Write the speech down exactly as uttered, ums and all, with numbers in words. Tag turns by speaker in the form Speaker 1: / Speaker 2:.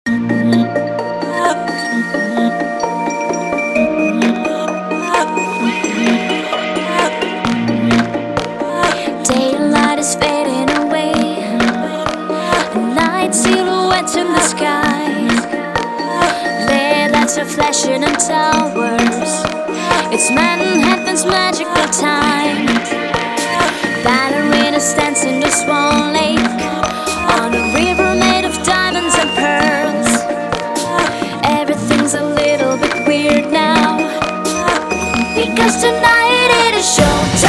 Speaker 1: Daylight is fading away, night silhouettes in the sky. Lead lights are flashing in towers. It's Manhattan's magical time. Ballerina stands in the Swan Lake on a river made of diamonds and pearls. Everything's a little bit weird now, because tonight it is showtime.